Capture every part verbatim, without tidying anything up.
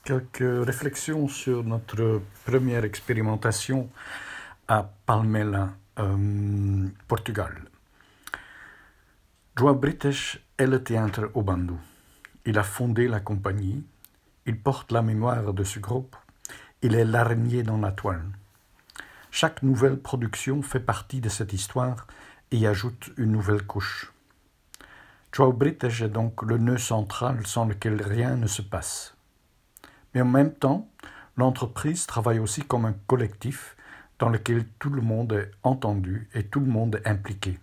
quelques réflexions sur notre première expérimentation à Palmela, euh, Portugal. João Brites est le théâtre au Bandou. Il a fondé la compagnie, il porte la mémoire de ce groupe, il est l'araignée dans la toile. Chaque nouvelle production fait partie de cette histoire et y ajoute une nouvelle couche. João Brites est donc le nœud central sans lequel rien ne se passe. Mais en même temps, l'entreprise travaille aussi comme un collectif dans lequel tout le monde est entendu et tout le monde est impliqué.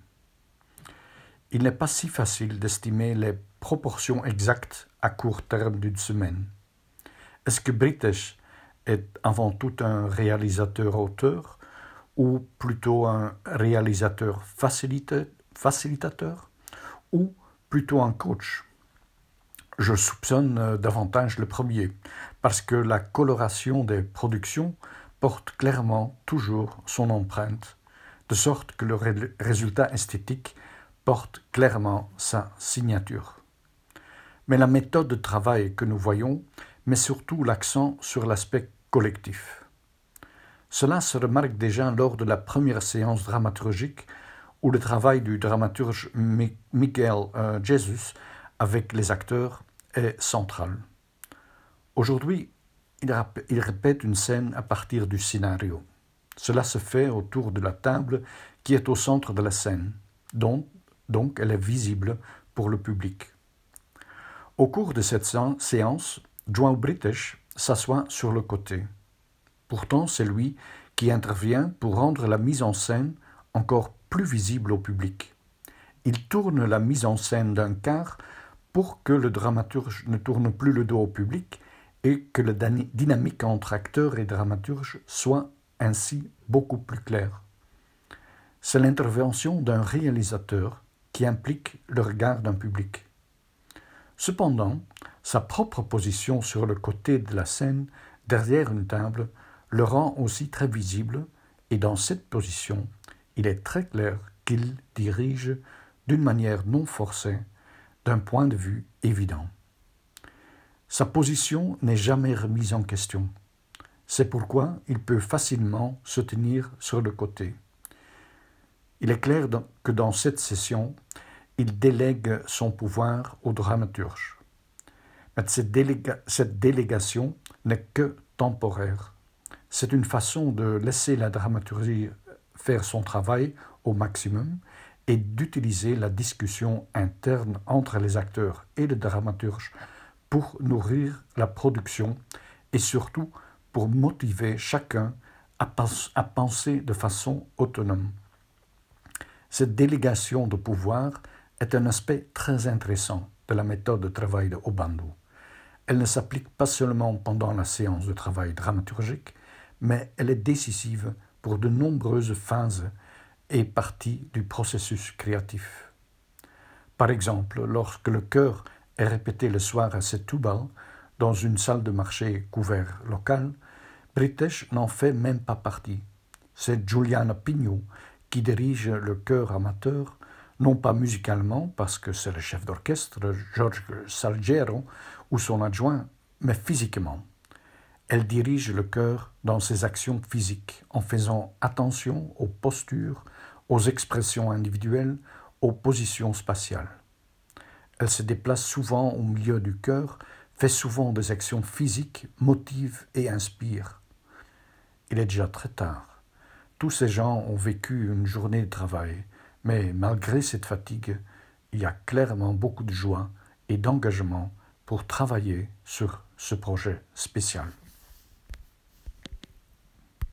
Il n'est pas si facile d'estimer les proportions exactes à court terme d'une semaine. Est-ce que Brites est avant tout un réalisateur-auteur ou plutôt un réalisateur facilita- facilitateur ou plutôt un coach? Je soupçonne davantage le premier, parce que la coloration des productions porte clairement toujours son empreinte, de sorte que le ré- résultat esthétique porte clairement sa signature. Mais la méthode de travail que nous voyons met surtout l'accent sur l'aspect collectif. Cela se remarque déjà lors de la première séance dramaturgique où le travail du dramaturge Miguel euh, Jesus avec les acteurs est central. Aujourd'hui, il, rap- il répète une scène à partir du scénario. Cela se fait autour de la table qui est au centre de la scène, dont, donc elle est visible pour le public. Au cours de cette séance, João Brites s'assoit sur le côté. Pourtant, c'est lui qui intervient pour rendre la mise en scène encore plus visible au public. Il tourne la mise en scène d'un quart pour que le dramaturge ne tourne plus le dos au public et que la dynamique entre acteur et dramaturge soit ainsi beaucoup plus claire. C'est l'intervention d'un réalisateur qui implique le regard d'un public. Cependant, sa propre position sur le côté de la scène, derrière une table, le rend aussi très visible et dans cette position, il est très clair qu'il dirige d'une manière non forcée, d'un point de vue évident. Sa position n'est jamais remise en question. C'est pourquoi il peut facilement se tenir sur le côté. Il est clair que dans cette session, il délègue son pouvoir au dramaturge. Mais cette, déléga- cette délégation n'est que temporaire. C'est une façon de laisser la dramaturgie faire son travail au maximum et d'utiliser la discussion interne entre les acteurs et le dramaturge pour nourrir la production et surtout pour motiver chacun à, pens- à penser de façon autonome. Cette délégation de pouvoir est un aspect très intéressant de la méthode de travail de Obando. Elle ne s'applique pas seulement pendant la séance de travail dramaturgique, mais elle est décisive pour de nombreuses phases et parties du processus créatif. Par exemple, lorsque le chœur est répété le soir à Setúbal, dans une salle de marché couverte locale, Brites n'en fait même pas partie. C'est Juliana Pinho qui dirige le chœur amateur, non pas musicalement, parce que c'est le chef d'orchestre, Jorge Salguero, ou son adjoint, mais physiquement. Elle dirige le chœur dans ses actions physiques, en faisant attention aux postures, aux expressions individuelles, aux positions spatiales. Elle se déplace souvent au milieu du chœur, fait souvent des actions physiques, motive et inspire. Il est déjà très tard. Tous ces gens ont vécu une journée de travail, mais malgré cette fatigue, il y a clairement beaucoup de joie et d'engagement pour travailler sur ce projet spécial.